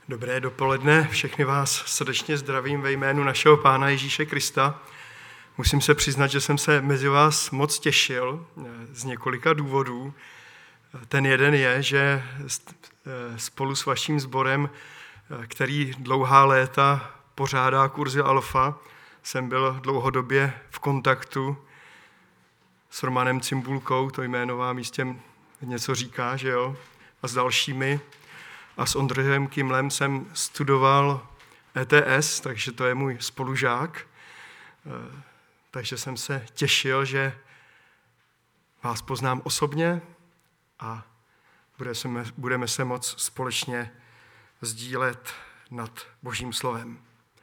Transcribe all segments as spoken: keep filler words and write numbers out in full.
Dobré dopoledne, všechny vás srdečně zdravím ve jménu našeho Pána Ježíše Krista. Musím se přiznat, že jsem se mezi vás moc těšil z několika důvodů. Ten jeden je, že spolu s vaším sborem, který dlouhá léta pořádá kurzy Alfa, jsem byl dlouhodobě v kontaktu s Romanem Cimbulkou, to jméno vám jistě něco říká, že jo, a s dalšími. A s Ondřejem Kimlem jsem studoval E T S, takže to je můj spolužák. Takže jsem se těšil, že vás poznám osobně a budeme se moct společně sdílet nad Božím slovem.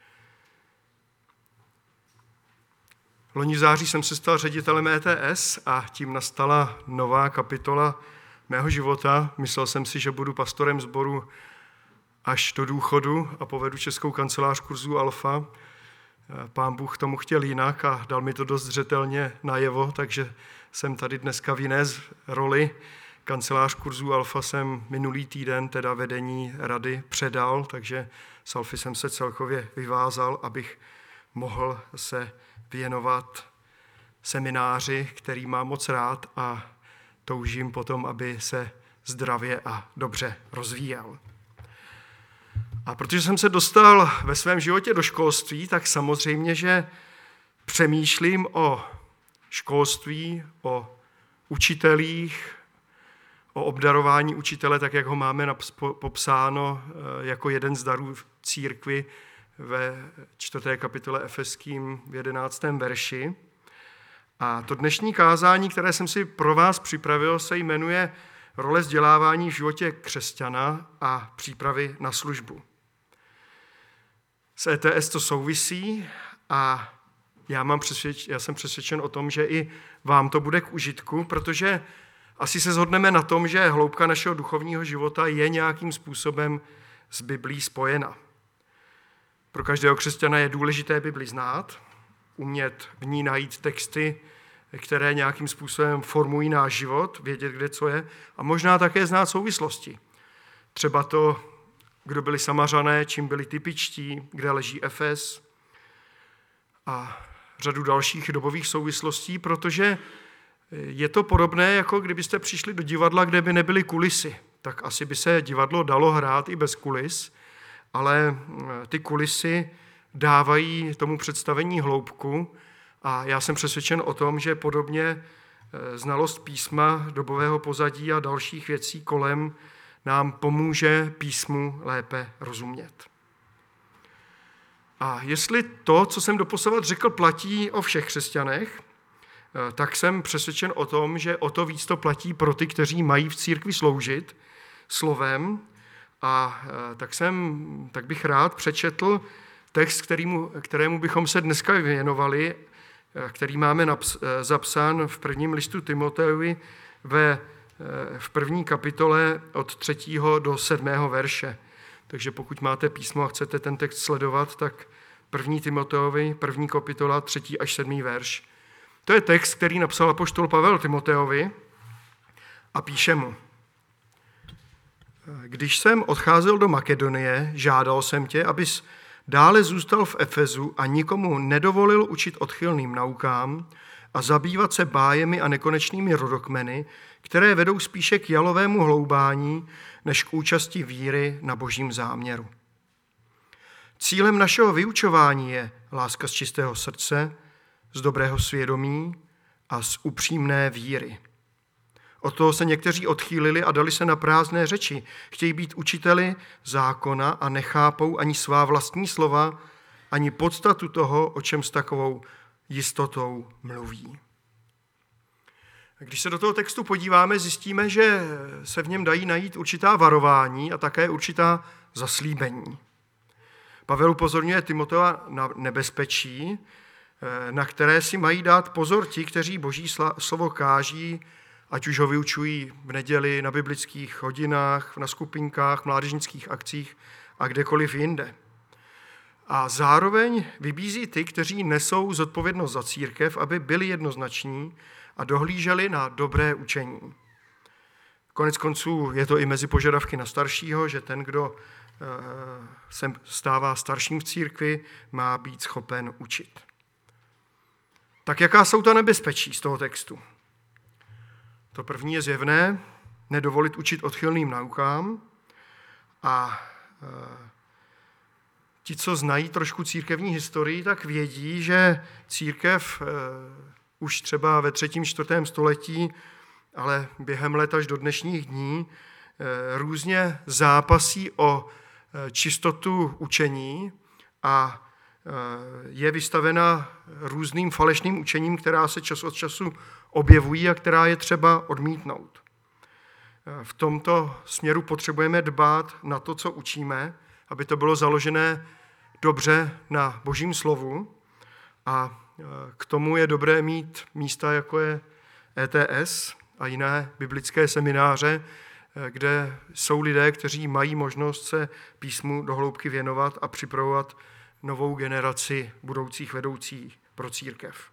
Loni v září jsem se stal ředitelem E T S a tím nastala nová kapitola mého života. Myslel jsem si, že budu pastorem sboru až do důchodu a povedu Českou kancelář kurzů Alfa. Pán Bůh tomu chtěl jinak a dal mi to dost zřetelně najevo, takže jsem tady dneska v jiné roli. Kancelář kurzů Alfa jsem minulý týden, teda vedení rady, předal, takže s Alfy jsem se celkově vyvázal, abych mohl se věnovat semináři, který mám moc rád a toužím potom, aby se zdravě a dobře rozvíjel. A protože jsem se dostal ve svém životě do školství, tak samozřejmě, že přemýšlím o školství, o učitelích, o obdarování učitele, tak jak ho máme popsáno jako jeden z darů v církvi ve čtvrté kapitole Efeským v jedenáctém verši. A to dnešní kázání, které jsem si pro vás připravil, se jmenuje Role vzdělávání v životě křesťana a přípravy na službu. S E T S to souvisí a já, mám přesvědč, já jsem přesvědčen o tom, že i vám to bude k užitku, protože asi se shodneme na tom, že hloubka našeho duchovního života je nějakým způsobem s Biblí spojena. Pro každého křesťana je důležité Bibli znát, umět v ní najít texty, které nějakým způsobem formují náš život, vědět, kde co je, a možná také znát souvislosti. Třeba to, kdo byli Samařané, čím byli typičtí, kde leží Efes a řadu dalších dobových souvislostí, protože je to podobné, jako kdybyste přišli do divadla, kde by nebyly kulisy. Tak asi by se divadlo dalo hrát i bez kulis, ale ty kulisy dávají tomu představení hloubku a já jsem přesvědčen o tom, že podobně znalost písma, dobového pozadí a dalších věcí kolem nám pomůže písmu lépe rozumět. A jestli to, co jsem doposavad řekl, platí o všech křesťanech, tak jsem přesvědčen o tom, že o to víc to platí pro ty, kteří mají v církvi sloužit slovem. A tak, jsem, tak bych rád přečetl text, kterému, kterému bychom se dneska věnovali, který máme naps, zapsán v prvním listu Timoteovi ve, v první kapitole od třetího do sedmého verše. Takže pokud máte písmo a chcete ten text sledovat, tak první Timoteovi, první kapitola, třetí až sedmý verš. To je text, který napsal apoštol Pavel Timoteovi a píše mu: Když jsem odcházel do Makedonie, žádal jsem tě, abys dále zůstal v Efezu a nikomu nedovolil učit odchylným naukám a zabývat se bájemi a nekonečnými rodokmeny, které vedou spíše k jalovému hloubání, než k účasti víry na božím záměru. Cílem našeho vyučování je láska z čistého srdce, z dobrého svědomí a z upřímné víry. Od toho se někteří odchýlili a dali se na prázdné řeči. Chtějí být učiteli zákona a nechápou ani svá vlastní slova, ani podstatu toho, o čem s takovou jistotou mluví. Když se do toho textu podíváme, zjistíme, že se v něm dají najít určitá varování a také určitá zaslíbení. Pavel upozorňuje Timotea na nebezpečí, na které si mají dát pozor ti, kteří boží slovo káží, ať už ho vyučují v neděli, na biblických hodinách, na skupinkách, mládežnických akcích a kdekoliv jinde. A zároveň vybízí ty, kteří nesou zodpovědnost za církev, aby byli jednoznační a dohlíželi na dobré učení. Konec konců je to i mezi požadavky na staršího, že ten, kdo se stává starším v církvi, má být schopen učit. Tak jaká jsou ta nebezpečí z toho textu? To první je zjevné, nedovolit učit odchylným naukám a ti, co znají trošku církevní historii, tak vědí, že církev už třeba ve třetím, čtvrtém století, ale během let až do dnešních dní, různě zápasí o čistotu učení a je vystavena různým falešným učením, která se čas od času objevují a která je třeba odmítnout. V tomto směru potřebujeme dbát na to, co učíme, aby to bylo založené dobře na Božím slovu a k tomu je dobré mít místa, jako je E T S a jiné biblické semináře, kde jsou lidé, kteří mají možnost se písmu do hloubky věnovat a připravovat novou generaci budoucích vedoucích pro církev.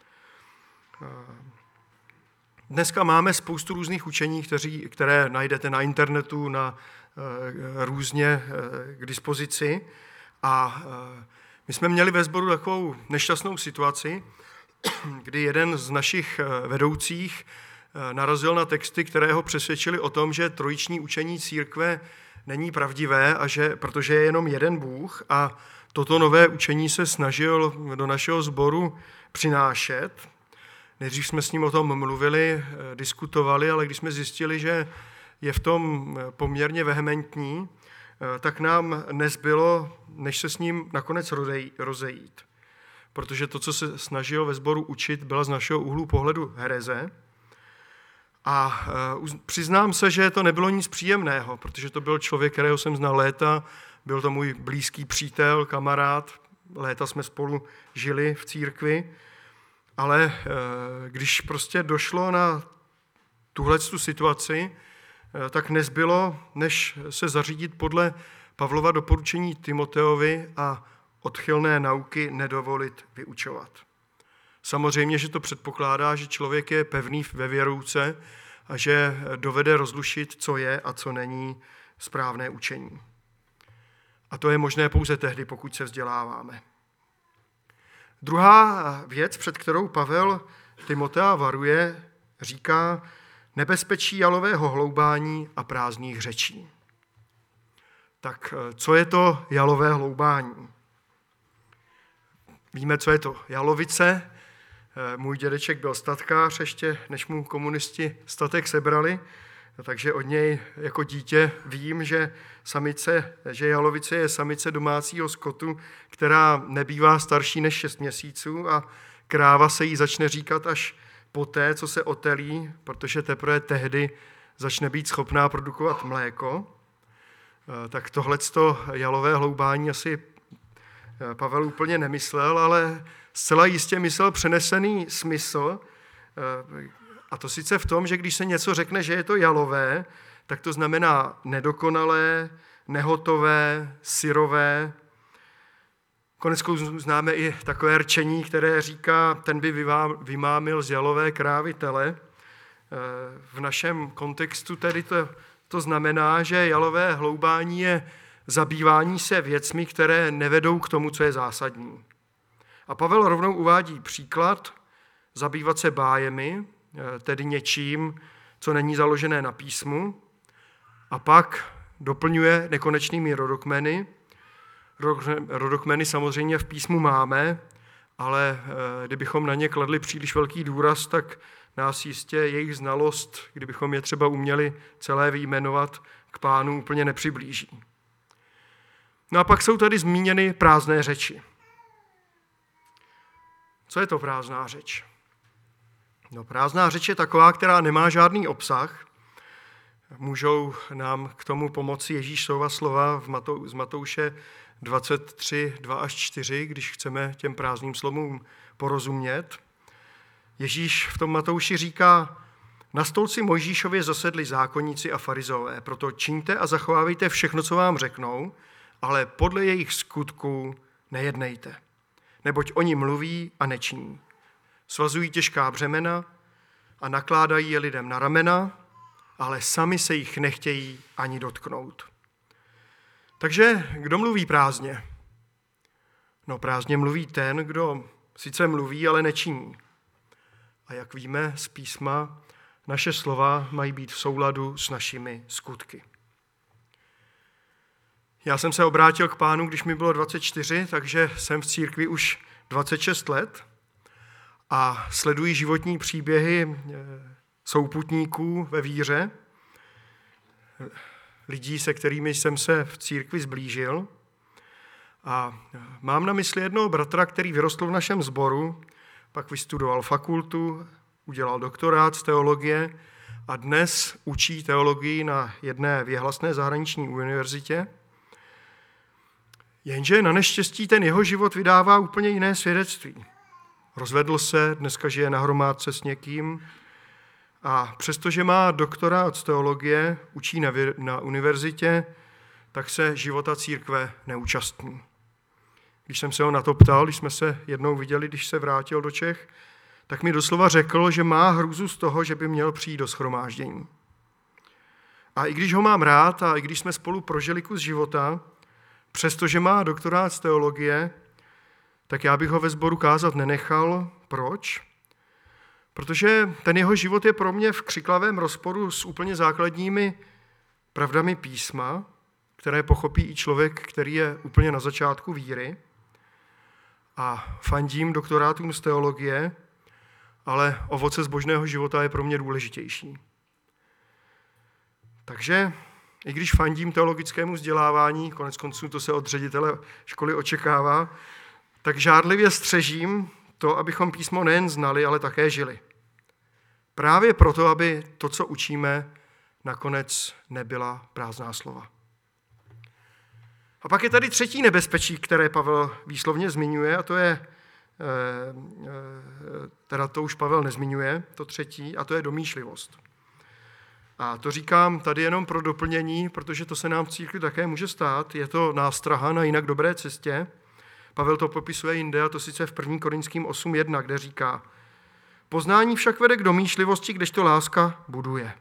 Dneska máme spoustu různých učení, kteří, které najdete na internetu, na různě k dispozici. A my jsme měli ve sboru takovou nešťastnou situaci, kdy jeden z našich vedoucích narazil na texty, které ho přesvědčili o tom, že trojiční učení církve není pravdivé, a že, protože je jenom jeden Bůh, a toto nové učení se snažil do našeho sboru přinášet. Nejdřív jsme s ním o tom mluvili, diskutovali, ale když jsme zjistili, že je v tom poměrně vehementní, tak nám nezbylo, než se s ním nakonec rozejít. Protože to, co se snažil ve sboru učit, byla z našeho úhlu pohledu hereze. A přiznám se, že to nebylo nic příjemného, protože to byl člověk, kterého jsem znal léta, byl to můj blízký přítel, kamarád, léta jsme spolu žili v církvi, ale když prostě došlo na tuhletu situaci, tak nezbylo, než se zařídit podle Pavlova doporučení Timoteovi a odchylné nauky nedovolit vyučovat. Samozřejmě, že to předpokládá, že člověk je pevný ve věrouce a že dovede rozlušit, co je a co není správné učení. A to je možné pouze tehdy, pokud se vzděláváme. Druhá věc, před kterou Pavel Timotea varuje, říká nebezpečí jalového hloubání a prázdných řečí. Tak co je to jalové hloubání? Víme, co je to jalovice. Můj dědeček byl statkář, ještě než mu komunisti statek sebrali, takže od něj jako dítě vím, že samice, že jalovice je samice domácího skotu, která nebývá starší než šest měsíců a kráva se jí začne říkat až poté, co se otelí, protože teprve tehdy začne být schopná produkovat mléko. Tak tohleto jalové hloubání asi Pavel úplně nemyslel, ale zcela jistě myslel přenesený smysl, a to sice v tom, že když se něco řekne, že je to jalové, tak to znamená nedokonalé, nehotové, syrové. Koneckonců známe i takové rčení, které říká, ten by vymámil z jalové krávy tele. V našem kontextu tedy to, to znamená, že jalové hloubání je zabývání se věcmi, které nevedou k tomu, co je zásadní. A Pavel rovnou uvádí příklad, zabývat se bájemi, tedy něčím, co není založené na písmu, a pak doplňuje nekonečnými rodokmeny. Rodokmeny samozřejmě v písmu máme, ale kdybychom na ně kladli příliš velký důraz, tak nás jistě jejich znalost, kdybychom je třeba uměli celé vyjmenovat, k Pánu úplně nepřiblíží. No a pak jsou tady zmíněny prázdné řeči. Co je to prázdná řeč? No, prázdná řeč je taková, která nemá žádný obsah. Můžou nám k tomu pomoci Ježíšova slova v Matou, z Matouše dvacet tři, dva až čtyři, když chceme těm prázdným slovům porozumět. Ježíš v tom Matouši říká, na stolci Mojžíšově zasedli zákonníci a farizové, proto čiňte a zachovávejte všechno, co vám řeknou, ale podle jejich skutků nejednejte, neboť oni mluví a nečiní. Svazují těžká břemena a nakládají je lidem na ramena ale sami se jich nechtějí ani dotknout. Takže kdo mluví prázdně? No prázdně mluví ten, kdo sice mluví, ale nečiní. A jak víme z písma, naše slova mají být v souladu s našimi skutky. Já jsem se obrátil k Pánu, když mi bylo dvacet čtyři, takže jsem v církvi už dvacet šest let a sleduji životní příběhy souputníků ve víře, lidí, se kterými jsem se v církvi zblížil. A mám na mysli jednoho bratra, který vyrostl v našem sboru, pak vystudoval fakultu, udělal doktorát z teologie a dnes učí teologii na jedné věhlasné zahraniční univerzitě. Jenže na neštěstí ten jeho život vydává úplně jiné svědectví. Rozvedl se, dneska žije na hromádce s někým a přestože má doktorát z teologie, učí na, na univerzitě, tak se života církve neúčastní. Když jsem se ho na to ptal, když jsme se jednou viděli, když se vrátil do Čech, tak mi doslova řekl, že má hrůzu z toho, že by měl přijít do shromáždění. A i když ho mám rád a i když jsme spolu prožili kus života, přestože má doktorát z teologie, tak já bych ho ve sboru kázat nenechal. Proč? Protože ten jeho život je pro mě v křiklavém rozporu s úplně základními pravdami písma, které pochopí i člověk, který je úplně na začátku víry. A fandím doktorátům z teologie, ale ovoce zbožného života je pro mě důležitější. Takže i když fandím teologickému vzdělávání, konec konců to se od ředitele školy očekává, tak žárlivě střežím to, abychom písmo nejen znali, ale také žili. Právě proto, aby to, co učíme, nakonec nebyla prázdná slova. A pak je tady třetí nebezpečí, které Pavel výslovně zmiňuje, a to je, teda to už Pavel nezmiňuje, to třetí, a to je domýšlivost. A to říkám tady jenom pro doplnění, protože to se nám v církvi také může stát. Je to nástraha na jinak dobré cestě. Pavel to popisuje jinde, a to sice v první Korinským osm jedna, kde říká: poznání však vede k domýšlivosti, kdežto láska buduje.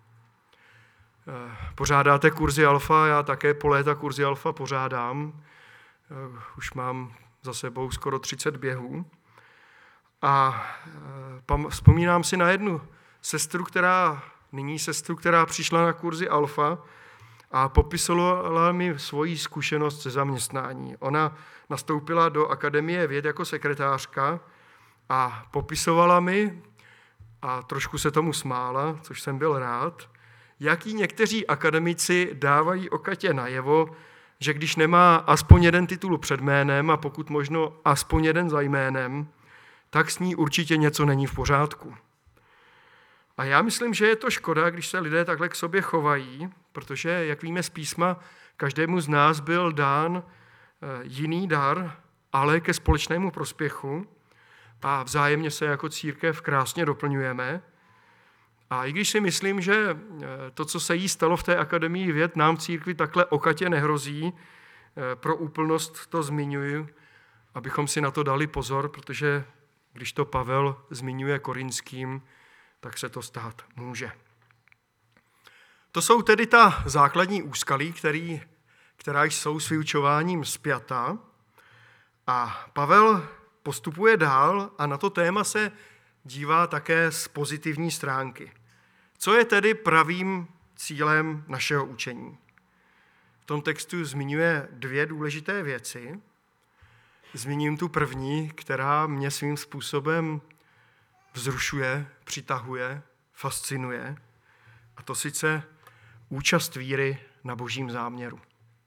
Pořádáte kurzy alfa, já také po léta kurzy alfa pořádám. Už mám za sebou skoro třicet běhů. A vzpomínám si na jednu sestru, která, nyní sestru, která přišla na kurzy alfa a popisovala mi svoji zkušenost ze zaměstnání. Ona nastoupila do Akademie věd jako sekretářka a popisovala mi, a trošku se tomu smála, což jsem byl rád, jaký někteří akademici dávají okatě najevo, že když nemá aspoň jeden titul před jménem a pokud možno aspoň jeden za jménem, tak s ní určitě něco není v pořádku. A já myslím, že je to škoda, když se lidé takhle k sobě chovají, protože, jak víme z písma, každému z nás byl dán jiný dar, ale ke společnému prospěchu a vzájemně se jako církev krásně doplňujeme. A i když si myslím, že to, co se jí stalo v té akademii věd, nám v církvi takhle okatě nehrozí, pro úplnost to zmiňuji, abychom si na to dali pozor, protože když to Pavel zmiňuje Korinským, tak se to stát může. To jsou tedy ta základní úskalí, který, která jsou s vyučováním spjata. A Pavel postupuje dál a na to téma se dívá také z pozitivní stránky. Co je tedy pravým cílem našeho učení? V tom textu zmiňuje dvě důležité věci. Zmíním tu první, která mě svým způsobem vzrušuje, přitahuje, fascinuje, a to sice účast víry na božím záměru.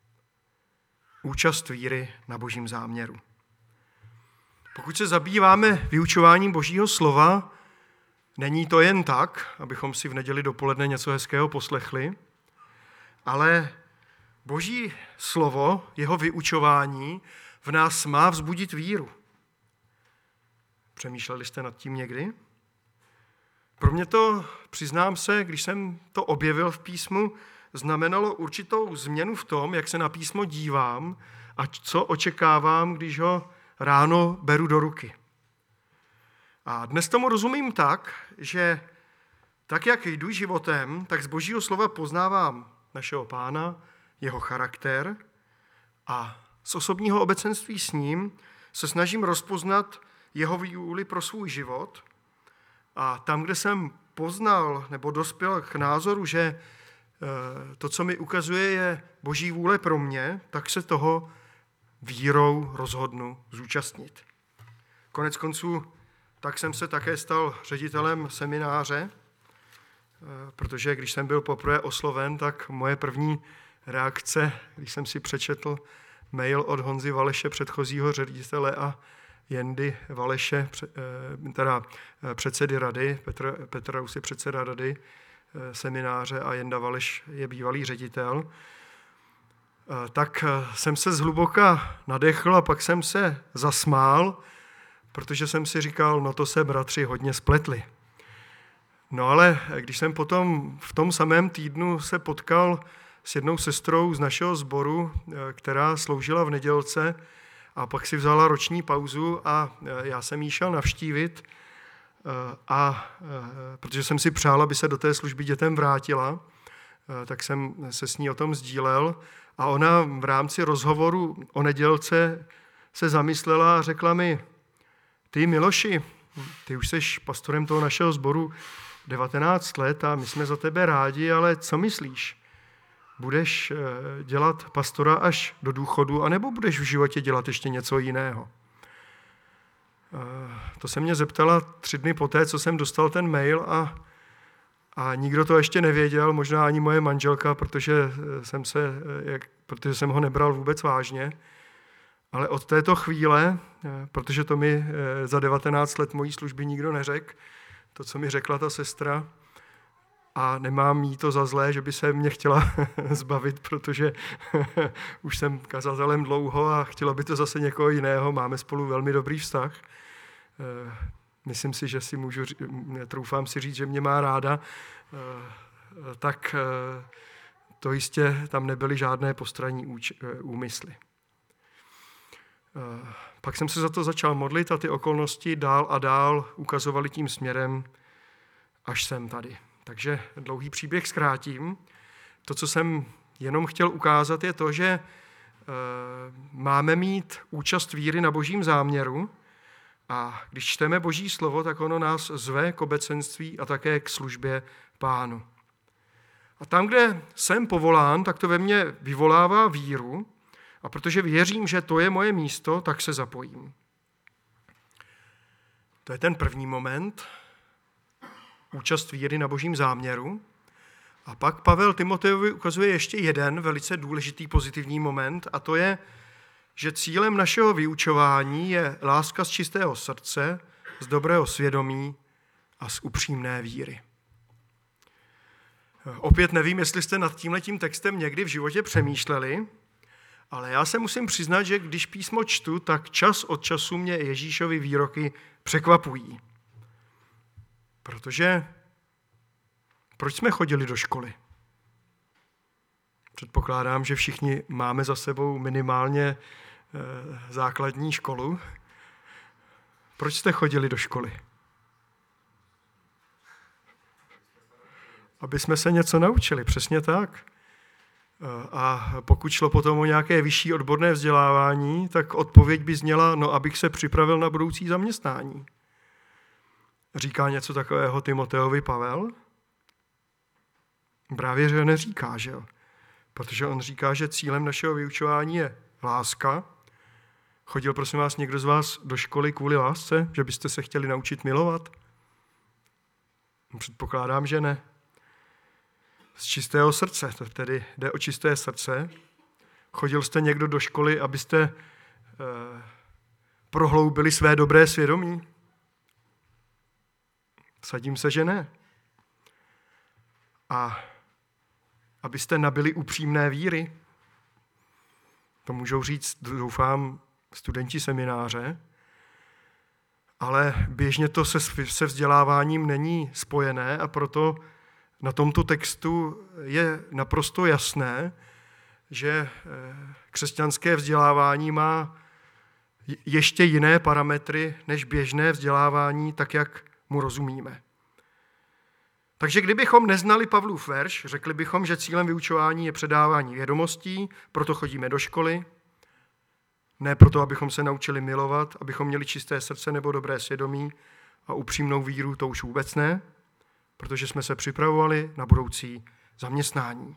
Účast víry na božím záměru. Pokud se zabýváme vyučováním božího slova, není to jen tak, abychom si v neděli dopoledne něco hezkého poslechli, ale boží slovo, jeho vyučování v nás má vzbudit víru. Přemýšleli jste nad tím někdy? Pro mě to, přiznám se, když jsem to objevil v písmu, znamenalo určitou změnu v tom, jak se na písmo dívám a co očekávám, když ho ráno beru do ruky. A dnes tomu rozumím tak, že Tak, jak jdu životem, tak z Božího slova poznávám našeho Pána, jeho charakter a z osobního obecenství s ním se snažím rozpoznat jeho vůli pro svůj život. A tam, kde jsem poznal nebo dospěl k názoru, že to, co mi ukazuje, je Boží vůle pro mě, tak se toho vírou rozhodnu zúčastnit. Konec konců, tak jsem se také stal ředitelem semináře, protože když jsem byl poprvé osloven, tak moje první reakce, když jsem si přečetl mail od Honzy Valeše, předchozího ředitele, a Jendy Valeše, teda předsedy rady, Petr, Petr Raus je předseda rady semináře a Jenda Valeš je bývalý ředitel, tak jsem se zhluboka nadechl a pak jsem se zasmál, protože jsem si říkal, no to se bratři hodně spletli. No ale když jsem potom v tom samém týdnu se potkal s jednou sestrou z našeho sboru, která sloužila v nedělce a pak si vzala roční pauzu a já jsem jí šel navštívit, a protože jsem si přál, aby se do té služby dětem vrátila, tak jsem se s ní o tom sdílel a ona v rámci rozhovoru o nedělce se zamyslela a řekla mi, ty Miloši, ty už seš pastorem toho našeho sboru devatenáct let a my jsme za tebe rádi, ale co myslíš? Budeš dělat pastora až do důchodu, anebo budeš v životě dělat ještě něco jiného? To se mě zeptala tři dny poté, co jsem dostal ten mail a, a nikdo to ještě nevěděl, možná ani moje manželka, protože jsem, se, jak, protože jsem ho nebral vůbec vážně. Ale od této chvíle, protože to mi za devatenáct let mojí služby nikdo neřekl, to, co mi řekla ta sestra, a nemám jí to za zlé, že by se mě chtěla zbavit, protože už jsem kazatelem dlouho a chtěla by to zase někoho jiného. Máme spolu velmi dobrý vztah. Myslím si, že si můžu, troufám si říct, že mě má ráda. Tak to jistě tam nebyly žádné postranní úmysly. Pak jsem se za to začal modlit a ty okolnosti dál a dál ukazovaly tím směrem, až jsem tady. Takže dlouhý příběh zkrátím. To, co jsem jenom chtěl ukázat, je to, že máme mít účast víry na Božím záměru a když čteme Boží slovo, tak ono nás zve k obecenství a také k službě Pánu. A tam, kde jsem povolán, tak to ve mně vyvolává víru a protože věřím, že to je moje místo, tak se zapojím. To je ten první moment, účast víry na Božím záměru. A pak Pavel Timotejovi ukazuje ještě jeden velice důležitý pozitivní moment a to je, že cílem našeho vyučování je láska z čistého srdce, z dobrého svědomí a z upřímné víry. Opět nevím, jestli jste nad tímhletím textem někdy v životě přemýšleli, ale já se musím přiznat, že když písmo čtu, tak čas od času mě Ježíšovy výroky překvapují. Protože proč jsme chodili do školy? Předpokládám, že všichni máme za sebou minimálně e, základní školu. Proč jste chodili do školy? Aby jsme se něco naučili, přesně tak. A pokud šlo potom o nějaké vyšší odborné vzdělávání, tak odpověď by zněla, no abych se připravil na budoucí zaměstnání. Říká něco takového Timoteovi Pavel? Právě, že neříká, že jo? Protože on říká, že cílem našeho vyučování je láska. Chodil, prosím vás, někdo z vás do školy kvůli lásce, že byste se chtěli naučit milovat? Předpokládám, že ne. Z čistého srdce, to tedy jde o čisté srdce. Chodil jste někdo do školy, abyste eh, prohloubili své dobré svědomí? Sadím se, že ne. A abyste nabili upřímné víry? To můžou říct, doufám, studenti semináře, ale běžně to se, se vzděláváním není spojené a proto na tomto textu je naprosto jasné, že křesťanské vzdělávání má ještě jiné parametry než běžné vzdělávání, tak jak mu rozumíme. Takže kdybychom neznali Pavlův verš, řekli bychom, že cílem vyučování je předávání vědomostí, proto chodíme do školy, ne proto, abychom se naučili milovat, abychom měli čisté srdce nebo dobré svědomí a upřímnou víru, to už vůbec ne, protože jsme se připravovali na budoucí zaměstnání.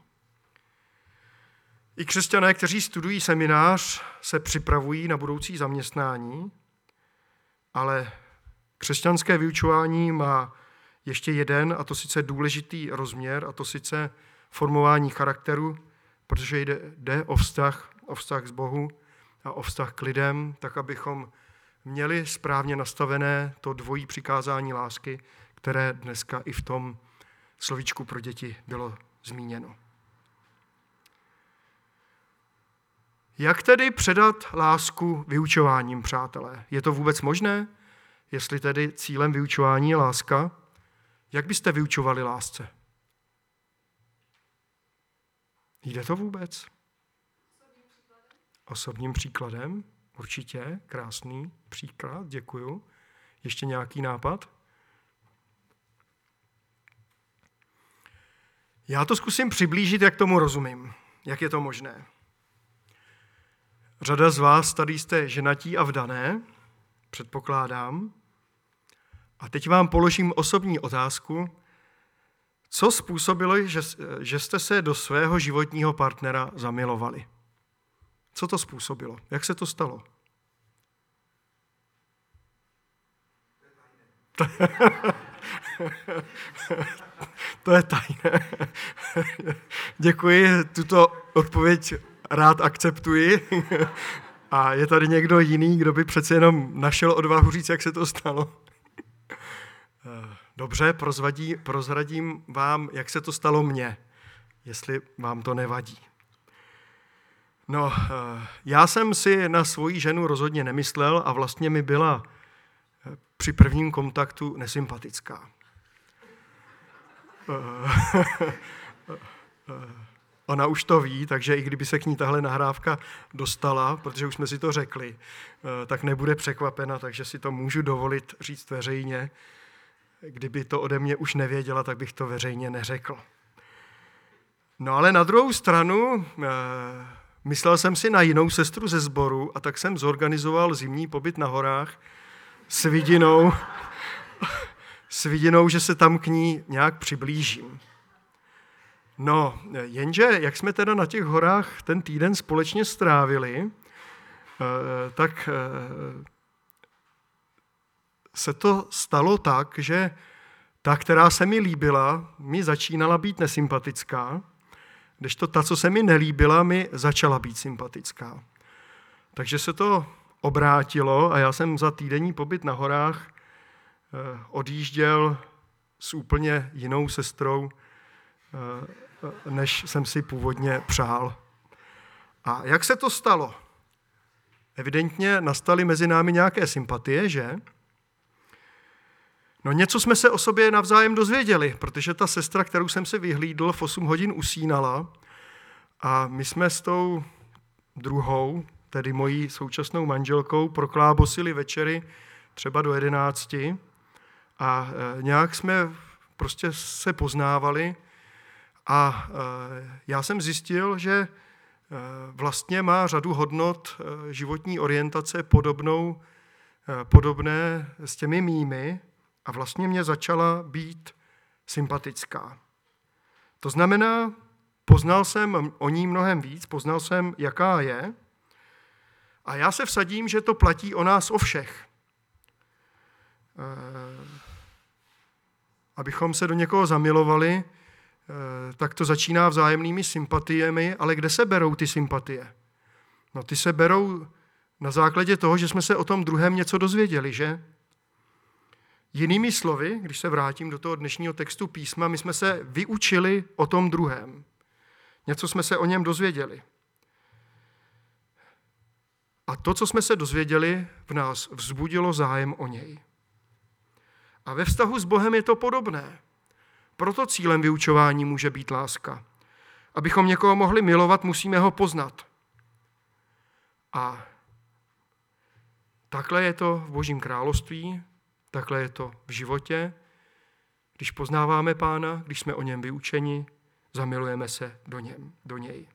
I křesťané, kteří studují seminář, se připravují na budoucí zaměstnání, ale křesťanské vyučování má ještě jeden, a to sice důležitý rozměr, a to sice formování charakteru, protože jde, jde o vztah, o vztah s Bohu a o vztah k lidem, tak abychom měli správně nastavené to dvojí přikázání lásky, které dneska i v tom slovíčku pro děti bylo zmíněno. Jak tedy předat lásku vyučováním, přátelé? Je to vůbec možné? Jestli tedy cílem vyučování je láska, jak byste vyučovali lásce? Jde to vůbec? Osobním příkladem? Osobním příkladem, určitě, krásný příklad, děkuju. Ještě nějaký nápad? Já to zkusím přiblížit, jak tomu rozumím, jak je to možné. Řada z vás tady jste ženatí a vdané, předpokládám. A teď vám položím osobní otázku. Co způsobilo, že, že jste se do svého životního partnera zamilovali? Co to způsobilo? Jak se to stalo? To je tajné. Děkuji, tuto odpověď rád akceptuji. A je tady někdo jiný, kdo by přece jenom našel odvahu říct, jak se to stalo? Dobře, prozvadí, prozradím vám, jak se to stalo mně, jestli vám to nevadí. No, já jsem si na svoji ženu rozhodně nemyslel a vlastně mi byla při prvním kontaktu nesympatická. Ona už to ví, takže i kdyby se k ní tahle nahrávka dostala, protože už jsme si to řekli, tak nebude překvapena, takže si to můžu dovolit říct veřejně. Kdyby to ode mě už nevěděla, tak bych to veřejně neřekl. No ale na druhou stranu, myslel jsem si na jinou sestru ze sboru a tak jsem zorganizoval zimní pobyt na horách s vidinou, s vidinou, že se tam k ní nějak přiblížím. No, jenže jak jsme teda na těch horách ten týden společně strávili, tak se to stalo tak, že ta, která se mi líbila, mi začínala být nesympatická, kdežto ta, co se mi nelíbila, mi začala být sympatická. Takže se to obrátilo a já jsem za týdenní pobyt na horách odjížděl s úplně jinou sestrou, než jsem si původně přál. A jak se to stalo? Evidentně nastaly mezi námi nějaké sympatie, že? No něco jsme se o sobě navzájem dozvěděli, protože ta sestra, kterou jsem si vyhlídl, v osm hodin usínala a my jsme s tou druhou, tedy mojí současnou manželkou, proklábosili večery třeba do jedenácti a nějak jsme prostě se poznávali a já jsem zjistil, že vlastně má řadu hodnot životní orientace podobnou, podobné s těmi mými a vlastně mě začala být sympatická. To znamená, poznal jsem o ní mnohem víc, poznal jsem, jaká je a já se vsadím, že to platí o nás o všech. Abychom se do někoho zamilovali, tak to začíná vzájemnými sympatiemi, ale kde se berou ty sympatie? No ty se berou na základě toho, že jsme se o tom druhém něco dozvěděli, že? Jinými slovy, když se vrátím do toho dnešního textu písma, my jsme se vyučili o tom druhém. Něco jsme se o něm dozvěděli. A to, co jsme se dozvěděli, v nás vzbudilo zájem o něj. A ve vztahu s Bohem je to podobné. Proto cílem vyučování může být láska. Abychom někoho mohli milovat, musíme ho poznat. A takhle je to v Božím království, takhle je to v životě. Když poznáváme Pána, když jsme o něm vyučeni, zamilujeme se do něm, do něj.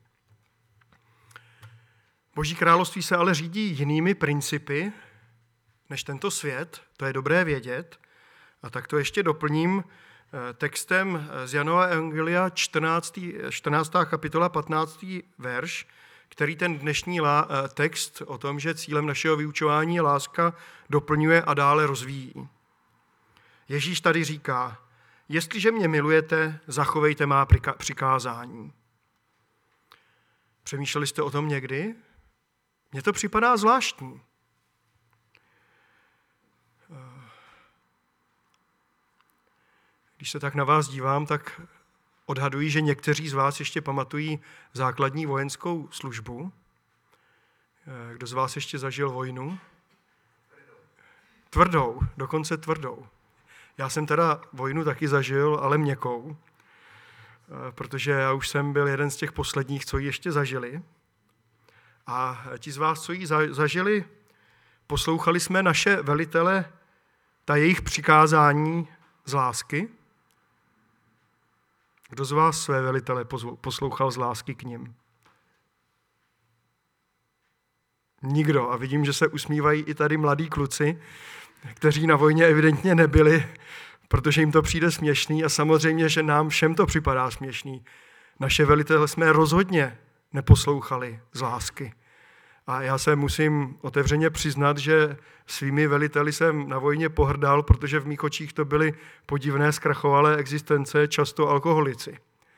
Boží království se ale řídí jinými principy než tento svět, to je dobré vědět. A tak to ještě doplním textem z Janova evangelia čtrnáctá kapitola patnáctý verš, který ten dnešní text o tom, že cílem našeho vyučování je láska, doplňuje a dále rozvíjí. Ježíš tady říká, jestliže mě milujete, zachovejte má přikázání. Přemýšleli jste o tom někdy? Mně to připadá zvláštní. Když se tak na vás dívám, tak odhaduji, že někteří z vás ještě pamatují základní vojenskou službu. Kdo z vás ještě zažil vojnu? Tvrdou, dokonce tvrdou. Já jsem teda vojnu taky zažil, ale měkkou, protože já už jsem byl jeden z těch posledních, co ji ještě zažili. A ti z vás, co ji zažili, poslouchali jsme naše velitele, ta jejich přikázání z lásky. Kdo z vás své velitele poslouchal z lásky k nim? Nikdo. A vidím, že se usmívají i tady mladí kluci, kteří na vojně evidentně nebyli, protože jim to přijde směšný a samozřejmě, že nám všem to připadá směšný. Naše velitele jsme rozhodně neposlouchali z lásky. A já se musím otevřeně přiznat, že svými veliteli jsem na vojně pohrdal, protože v mých očích to byly podivné, zkrachovalé existence, často alkoholici.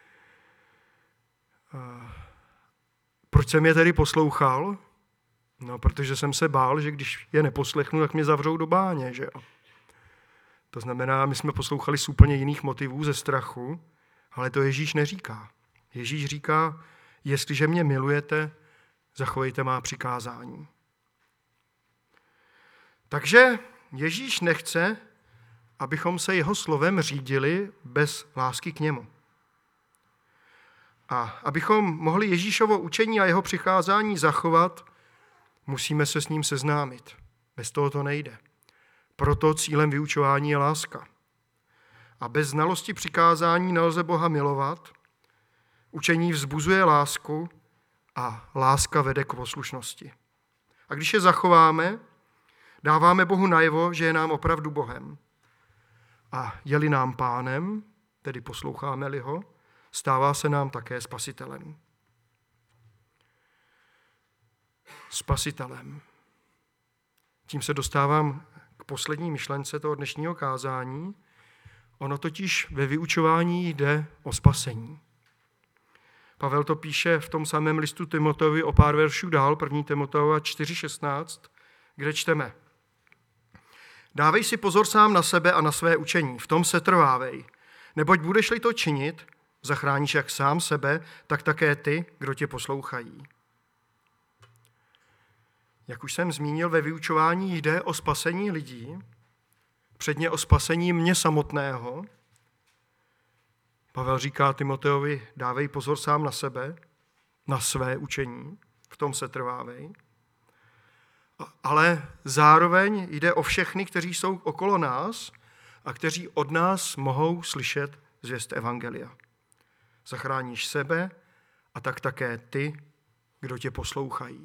Proč jsem je tedy poslouchal? No, protože jsem se bál, že když je neposlechnu, tak mě zavřou do báně, že jo. To znamená, my jsme poslouchali z úplně jiných motivů, ze strachu, ale to Ježíš neříká. Ježíš říká, jestliže mě milujete, zachovejte má přikázání. Takže Ježíš nechce, abychom se jeho slovem řídili bez lásky k němu. A abychom mohli Ježíšovo učení a jeho přikázání zachovat, musíme se s ním seznámit. Bez toho to nejde. Proto cílem vyučování je láska. A bez znalosti přikázání nelze Boha milovat. Učení vzbuzuje lásku a láska vede k poslušnosti. A když je zachováme, dáváme Bohu najevo, že je nám opravdu Bohem. A je-li nám Pánem, tedy posloucháme-li ho, stává se nám také Spasitelem. Spasitelem. Tím se dostávám k poslední myšlence toho dnešního kázání. Ono totiž ve vyučování jde o spasení. Pavel to píše v tom samém listu Timoteovi o pár veršů dál, první Timoteova čtyři šestnáct, kde čteme. Dávej si pozor sám na sebe a na své učení, v tom se trvávej, neboť budeš-li to činit, zachráníš jak sám sebe, tak také ty, kdo tě poslouchají. Jak už jsem zmínil, ve vyučování jde o spasení lidí, předně o spasení mě samotného. Pavel říká Timoteovi, dávej pozor sám na sebe, na své učení, v tom se trvávej. Ale zároveň jde o všechny, kteří jsou okolo nás a kteří od nás mohou slyšet zvěst evangelia. Zachráníš sebe a tak také ty, kdo tě poslouchají.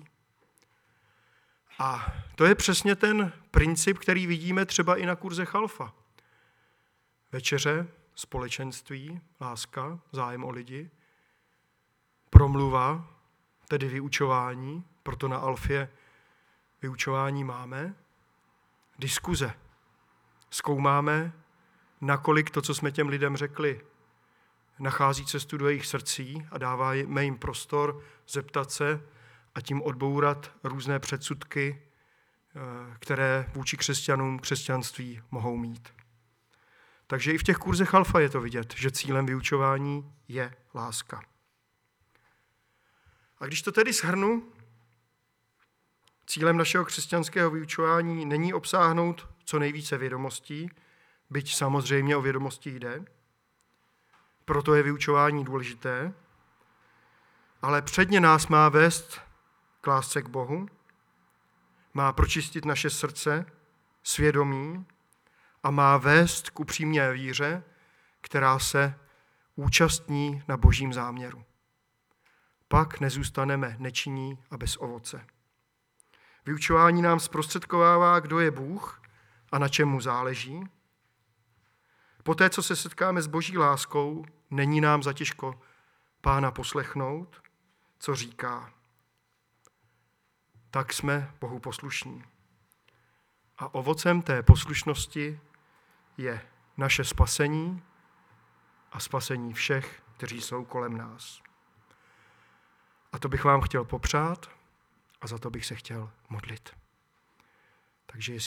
A to je přesně ten princip, který vidíme třeba i na kurze Chalfa. Večeře, společenství, láska, zájem o lidi, promluva, tedy vyučování, proto na Alfě vyučování máme, diskuze. Zkoumáme, nakolik to, co jsme těm lidem řekli, nachází cestu do jejich srdcí a dáváme jim prostor zeptat se a tím odbourat různé předsudky, které vůči křesťanům křesťanství mohou mít. Takže i v těch kurzech Alfa je to vidět, že cílem vyučování je láska. A když to tedy shrnu, cílem našeho křesťanského vyučování není obsáhnout co nejvíce vědomostí, byť samozřejmě o vědomosti jde, proto je vyučování důležité, ale předně nás má vést k lásce k Bohu, má pročistit naše srdce, svědomí a má vést k upřímné víře, která se účastní na božím záměru. Pak nezůstaneme nečinní a bez ovoce. Vyučování nám zprostředkovává, kdo je Bůh a na čem mu záleží. Poté, co se setkáme s boží láskou, není nám zatěžko Pána poslechnout, co říká. Tak jsme Bohu poslušní. A ovocem té poslušnosti je naše spasení a spasení všech, kteří jsou kolem nás. A to bych vám chtěl popřát a za to bych se chtěl modlit. Takže